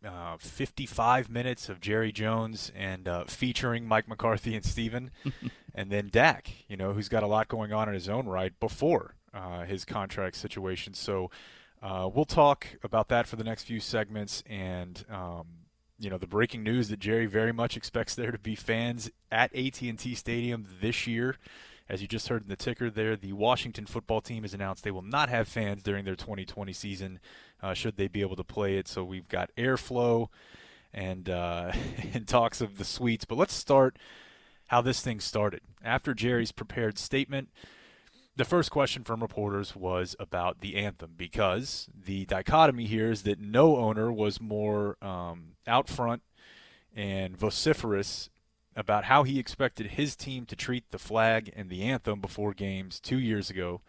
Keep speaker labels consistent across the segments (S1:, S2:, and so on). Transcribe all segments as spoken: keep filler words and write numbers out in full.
S1: uh, fifty-five minutes of Jerry Jones and uh, featuring Mike McCarthy and Steven, and then Dak, you know, who's got a lot going on in his own right before uh, his contract situation. So uh, we'll talk about that for the next few segments, and um, you know, the breaking news that Jerry very much expects there to be fans at A T and T Stadium this year. As you just heard in the ticker there, the Washington football team has announced they will not have fans during their twenty twenty season, uh, should they be able to play it. So we've got airflow and, uh, and talks of the suites. But let's start how this thing started. After Jerry's prepared statement, the first question from reporters was about the anthem, because the dichotomy here is that no owner was more um, out front and vociferous about how he expected his team to treat the flag and the anthem before games two years ago.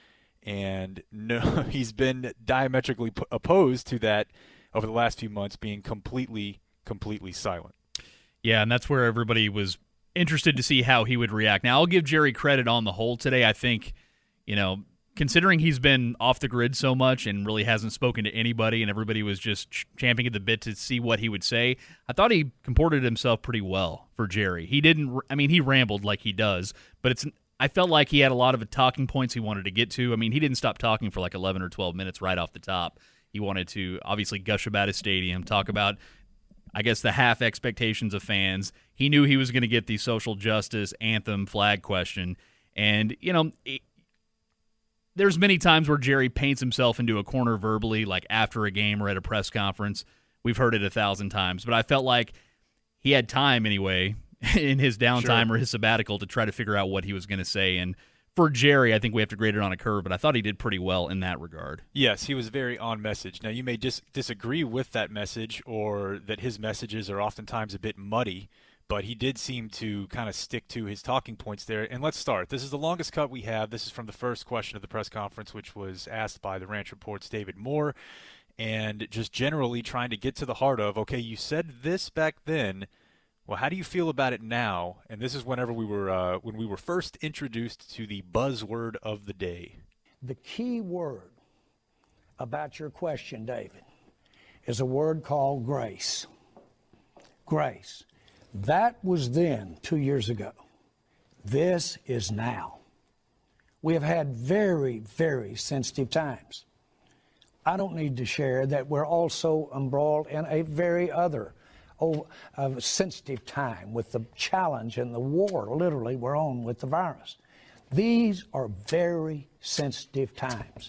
S1: And no, he's been diametrically p- opposed to that over the last few months, being completely, completely silent.
S2: Yeah, and that's where everybody was interested to see how he would react. Now, I'll give Jerry credit on the whole today. I think, you know, considering he's been off the grid so much and really hasn't spoken to anybody and everybody was just ch- champing at the bit to see what he would say, I thought he comported himself pretty well for Jerry. He didn't, I mean, he rambled like he does, but it's, I felt like he had a lot of talking points he wanted to get to. I mean, he didn't stop talking for like eleven or twelve minutes right off the top. He wanted to obviously gush about his stadium, talk about, I guess, the half expectations of fans. He knew he was going to get the social justice anthem flag question. And, you know, it, there's many times where Jerry paints himself into a corner verbally, like after a game or at a press conference. We've heard it a thousand times. But I felt like he had time anyway in his downtime
S1: Sure.
S2: or his sabbatical to try to figure out what he was going to say. And for Jerry, I think we have to grade it on a curve, but I thought he did pretty well in that regard.
S1: Yes, he was very on message. Now, you may dis- disagree with that message, or that his messages are oftentimes a bit muddy, but he did seem to kind of stick to his talking points there. And let's start. This is the longest cut we have. This is from the first question of the press conference, which was asked by the Ranch Report's David Moore, and just generally trying to get to the heart of, okay, you said this back then. Well, how do you feel about it now? And this is whenever we were uh, when we were first introduced to the buzzword of the day.
S3: The key word about your question, David, is a word called grace. Grace. That was then, two years ago. This is now. We have had very, very sensitive times. I don't need to share that we're also embroiled in a very other oh, uh, sensitive time with the challenge and the war, literally, we're on with the virus. These are very sensitive times.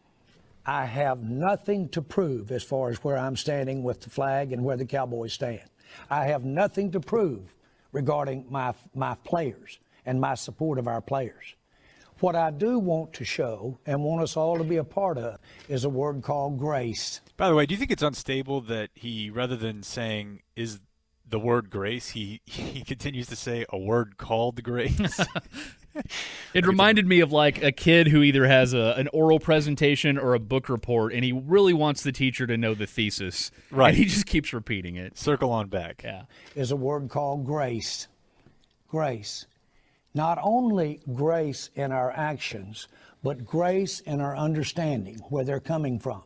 S3: I have nothing to prove as far as where I'm standing with the flag and where the Cowboys stand. I have nothing to prove regarding my my players and my support of our players. What I do want to show and want us all to be a part of is a word called grace.
S1: By the way, do you think it's unstable that he, rather than saying is the word grace, he, he continues to say a word called grace?
S2: It reminded me of like a kid who either has a, an oral presentation or a book report, and he really wants the teacher to know the thesis.
S1: Right.
S2: And he just keeps repeating it.
S1: Circle on back.
S2: Yeah.
S3: Is a word called grace. Grace. Not only grace in our actions, but grace in our understanding where they're coming from.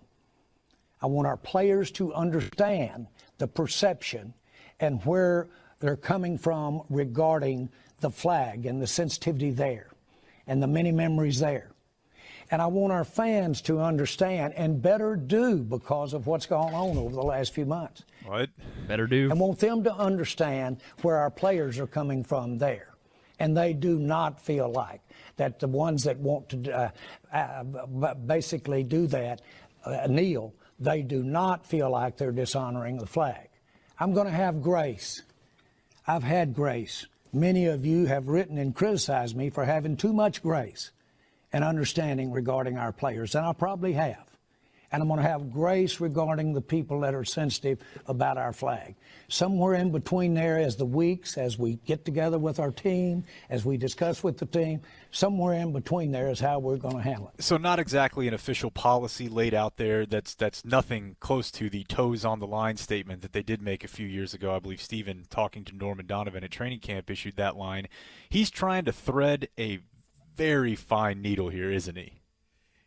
S3: I want our players to understand the perception and where they're coming from regarding the flag and the sensitivity there and the many memories there. And I want our fans to understand and better do because of what's gone on over the last few months.
S1: What?
S2: Better do.
S3: I want them to understand where our players are coming from there. And they do not feel like that the ones that want to uh, uh, basically do that, uh, kneel, they do not feel like they're dishonoring the flag. I'm going to have grace. I've had grace. Many of you have written and criticized me for having too much grace and understanding regarding our players, and I probably have. And I'm going to have grace regarding the people that are sensitive about our flag. Somewhere in between there, as the weeks, as we get together with our team, as we discuss with the team, somewhere in between there is how we're going to handle it.
S1: So not exactly an official policy laid out there. That's that's nothing close to the toes on the line statement that they did make a few years ago. I believe Steven, talking to Norman Donovan at training camp, issued that line. He's trying to thread a very fine needle here, isn't he?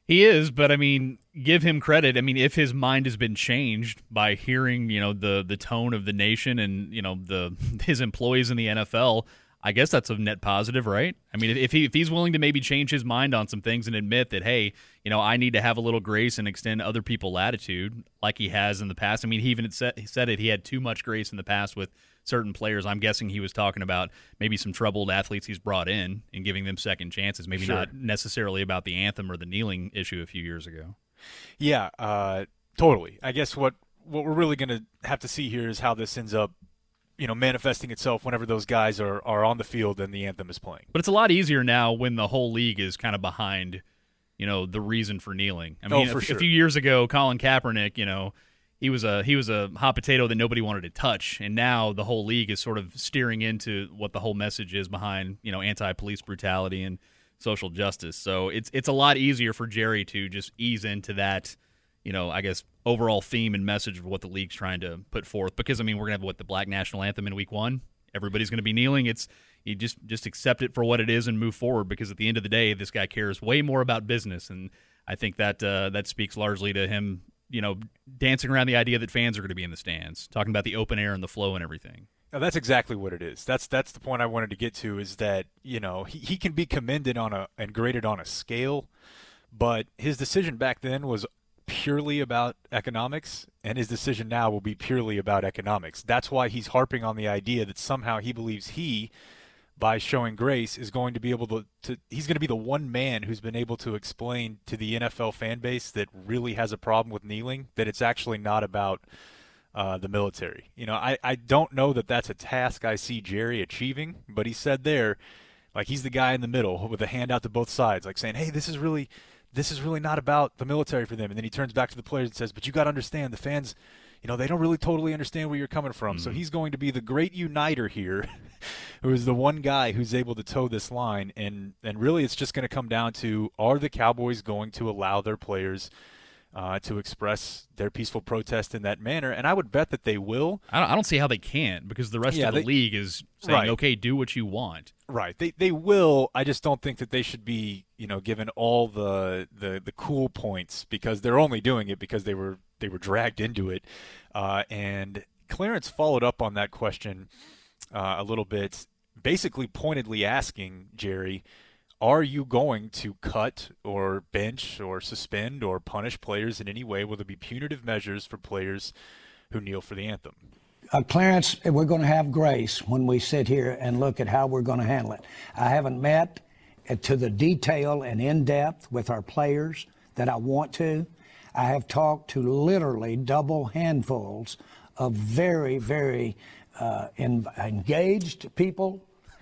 S2: He is, but I mean, give him credit. I mean, if his mind has been changed by hearing, you know, the the tone of the nation and, you know, the his employees in the N F L, I guess that's a net positive, right? I mean, if he if he's willing to maybe change his mind on some things and admit that, hey, you know, I need to have a little grace and extend other people latitude like he has in the past. I mean, he even said, he said it. He had too much grace in the past with certain players. I'm guessing he was talking about maybe some troubled athletes he's brought in and giving them second chances, maybe
S1: Sure.
S2: not necessarily about the anthem or the kneeling issue a few years ago.
S1: Yeah, uh, totally. I guess what, what we're really going to have to see here is how this ends up, you know, manifesting itself whenever those guys are, are on the field and the anthem is playing.
S2: But it's a lot easier now when the whole league is kind of behind, you know, the reason for kneeling. I mean,
S1: Oh, for
S2: a,
S1: sure.
S2: a few years ago, Colin Kaepernick, you know, he was a he was a hot potato that nobody wanted to touch, and now the whole league is sort of steering into what the whole message is behind, you know, anti-police brutality and social justice. So it's it's a lot easier for Jerry to just ease into that, you know, I guess overall theme and message of what the league's trying to put forth. Because I mean, we're gonna have what the Black National Anthem in Week One. Everybody's gonna be kneeling. It's you just just accept it for what it is and move forward. Because at the end of the day, this guy cares way more about business, and I think that uh, that speaks largely to him, you know, dancing around the idea that fans are going to be in the stands, talking about the open air and the flow and everything.
S1: Now, that's exactly what it is. That's that's the point I wanted to get to, is that, you know, he, he can be commended on a and graded on a scale, but his decision back then was purely about economics, and his decision now will be purely about economics. That's why he's harping on the idea that somehow he believes he, by showing grace, is going to be able to, to he's going to be the one man who's been able to explain to the N F L fan base that really has a problem with kneeling that it's actually not about uh, the military. You know, I, I don't know that that's a task I see Jerry achieving, but he said there, like, he's the guy in the middle with a hand out to both sides, like saying, hey, this is really this is really not about the military for them. And then he turns back to the players and says, but you got to understand, the fans, you know, they don't really totally understand where you're coming from. Mm-hmm. So he's going to be the great uniter here, who is the one guy who's able to toe this line. And, and really it's just going to come down to, are the Cowboys going to allow their players uh, to express their peaceful protest in that manner? And I would bet that they will.
S2: I don't, I don't see how they can't, because the rest
S1: Yeah,
S2: of the
S1: they,
S2: league is saying,
S1: right.
S2: okay, do what you want.
S1: Right. They they will. I just don't think that they should be, you know, given all the, the, the cool points, because they're only doing it because they were they were dragged into it. Uh, and Clarence followed up on that question uh, a little bit, basically pointedly asking Jerry, are you going to cut or bench or suspend or punish players in any way? Will there be punitive measures for players who kneel for the anthem?
S3: Uh, Clarence, we're going to have grace when we sit here and look at how we're going to handle it. I haven't met to the detail and in depth with our players that I want to. I have talked to literally double handfuls of very, very uh, in, engaged people.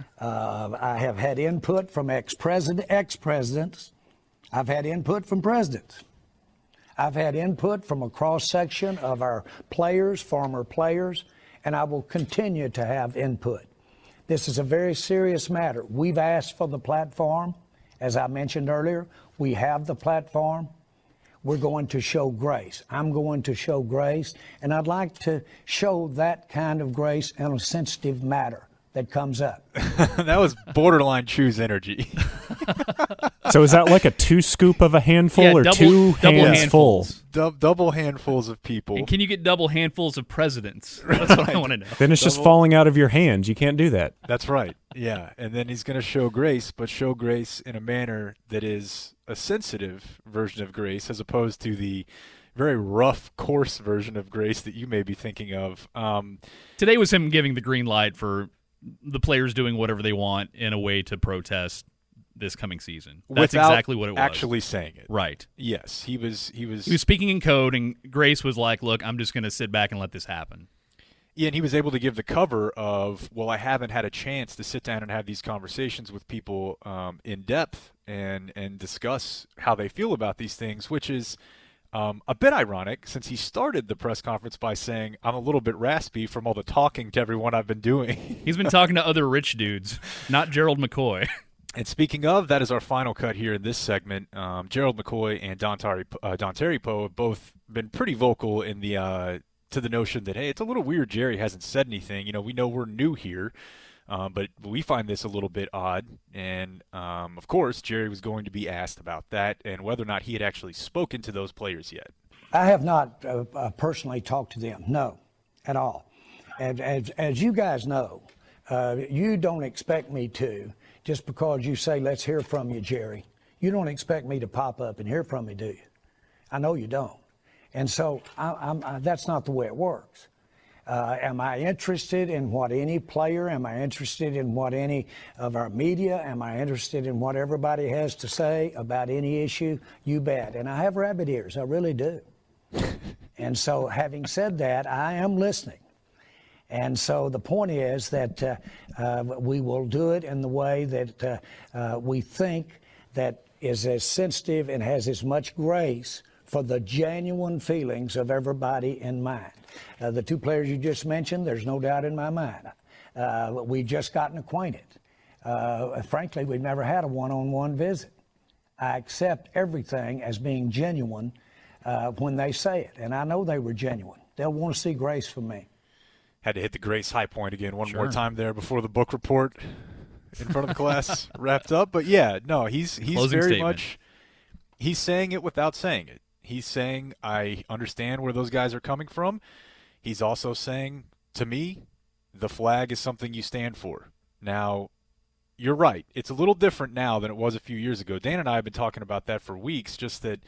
S3: Uh, I have had input from ex-president, ex-presidents. I've had input from presidents. I've had input from a cross-section of our players, former players, and I will continue to have input. This is a very serious matter. We've asked for the platform. As I mentioned earlier, we have the platform. We're going to show grace. I'm going to show grace, and I'd like to show that kind of grace in a sensitive matter that comes up.
S1: That was borderline choose energy.
S4: So is that like a two scoop of a handful
S2: Yeah,
S4: or
S2: double-
S4: two
S2: double
S4: hands
S2: handfuls.
S4: full?
S1: Du- double handfuls of people.
S2: And can you get double handfuls of presidents? That's what I want to know.
S4: Then it's just
S1: Double-
S4: falling out of your hands. You can't do that.
S1: That's right. Yeah. And then he's going to show grace, but show grace in a manner that is a sensitive version of grace, as opposed to the very rough, coarse version of grace that you may be thinking of. Um,
S2: Today was him giving the green light for the players doing whatever they want in a way to protest this coming season. That's
S1: without
S2: exactly what it was.
S1: actually saying it.
S2: Right.
S1: Yes. He was, he was,
S2: He was speaking in code, and Grace was like, look, I'm just going to sit back and let this happen.
S1: Yeah, and he was able to give the cover of, well, I haven't had a chance to sit down and have these conversations with people um, in depth and and discuss how they feel about these things, which is um, a bit ironic, since he started the press conference by saying, I'm a little bit raspy from all the talking to everyone I've been doing.
S2: He's been talking to other rich dudes, not Gerald McCoy.
S1: And speaking of, that is our final cut here in this segment. Um, Gerald McCoy and Don, Tari, uh, Don Terry Poe have both been pretty vocal in the uh, to the notion that, hey, it's a little weird Jerry hasn't said anything. You know, we know we're new here. Um, but we find this a little bit odd, and um, of course, Jerry was going to be asked about that and whether or not he had actually spoken to those players yet.
S3: I have not uh, uh, personally talked to them, no, at all. As, as, as you guys know, uh, you don't expect me to, just because you say, let's hear from you, Jerry. You don't expect me to pop up and hear from me, do you? I know you don't. And so I, I'm, I, that's not the way it works. Uh, am I interested in what any player, am I interested in what any of our media, am I interested in what everybody has to say about any issue? You bet. And I have rabbit ears, I really do. And so having said that, I am listening. And so the point is that uh, uh, we will do it in the way that uh, uh, we think that is as sensitive and has as much grace for the genuine feelings of everybody in mind. Uh, the two players you just mentioned, there's no doubt in my mind. Uh, we've just gotten acquainted. Uh, frankly, we've never had a one-on-one visit. I accept everything as being genuine uh, when they say it, and I know they were genuine. They'll want to see grace from me.
S1: Had to hit the Grace high point again one
S2: Sure.
S1: more time there before the book report in front of the class wrapped up. But, yeah, no, he's he's
S2: Closing
S1: very
S2: statement.
S1: much – he's saying it without saying it. He's saying, I understand where those guys are coming from. He's also saying, to me, the flag is something you stand for. Now, you're right. It's a little different now than it was a few years ago. Dan and I have been talking about that for weeks, just that,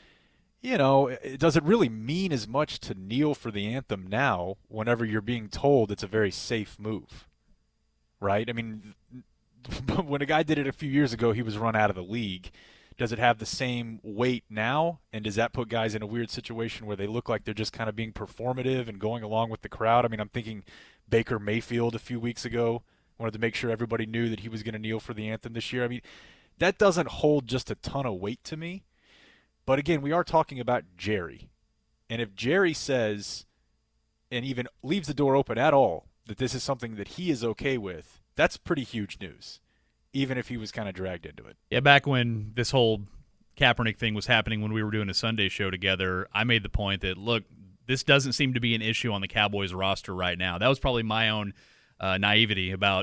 S1: you know, it does it really mean as much to kneel for the anthem now whenever you're being told it's a very safe move, right? I mean, when a guy did it a few years ago, he was run out of the league. Does it have the same weight now? And does that put guys in a weird situation where they look like they're just kind of being performative and going along with the crowd? I mean, I'm thinking Baker Mayfield a few weeks ago wanted to make sure everybody knew that he was going to kneel for the anthem this year. I mean, that doesn't hold just a ton of weight to me. But again, we are talking about Jerry. And if Jerry says, and even leaves the door open at all, that this is something that he is okay with, that's pretty huge news, even if he was kind of dragged into it.
S2: Yeah, back when this whole Kaepernick thing was happening when we were doing a Sunday show together, I made the point that, look, this doesn't seem to be an issue on the Cowboys roster right now. That was probably my own uh, naivety about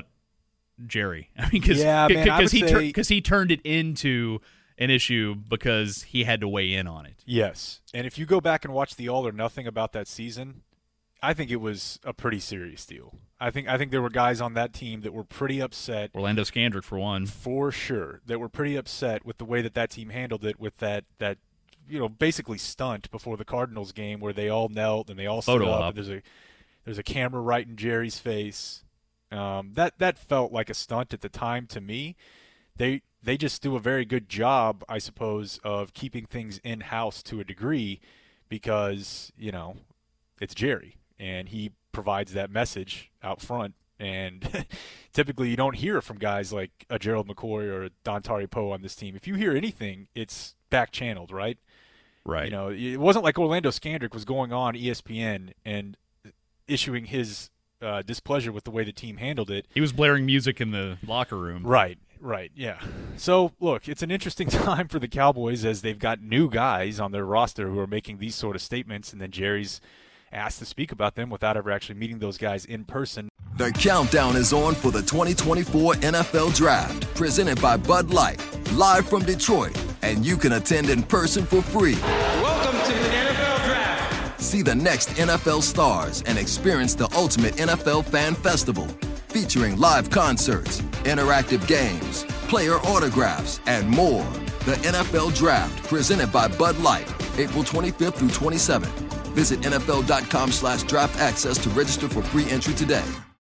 S2: Jerry. I mean, because
S1: yeah,
S2: he,
S1: say...
S2: tur- he turned it into an issue because he had to weigh in on it.
S1: Yes, and if you go back and watch the All or Nothing about that season, I think it was a pretty serious deal. I think I think there were guys on that team that were pretty upset.
S2: Orlando Scandrick, for one.
S1: For sure. That were pretty upset with the way that that team handled it with that, that you know, basically stunt before the Cardinals game where they all knelt and they all stood
S2: Photo
S1: up.
S2: op.
S1: And there's a there's a camera right in Jerry's face. Um, that that felt like a stunt at the time to me. They they just do a very good job, I suppose, of keeping things in-house to a degree because, you know, it's Jerry. And he provides that message out front. And typically you don't hear from guys like a Gerald McCoy or a Dontari Poe on this team. If you hear anything, it's back-channeled, right?
S2: Right.
S1: You know, it wasn't like Orlando Scandrick was going on E S P N and issuing his uh, displeasure with the way the team handled it.
S2: He was blaring music in the locker room.
S1: Right, right, yeah. So, look, it's an interesting time for the Cowboys as they've got new guys on their roster who are making these sort of statements, and then Jerry's asked to speak about them without ever actually meeting those guys in person.
S5: The countdown is on for the twenty twenty-four N F L Draft, presented by Bud Light, live from Detroit, and you can attend in person for free.
S6: Welcome to the N F L Draft.
S5: See the next N F L stars and experience the ultimate N F L fan festival, featuring live concerts, interactive games, player autographs, and more. The N F L Draft, presented by Bud Light, April twenty-fifth through twenty-seventh. Visit N F L dot com slash draft access to register for free entry today.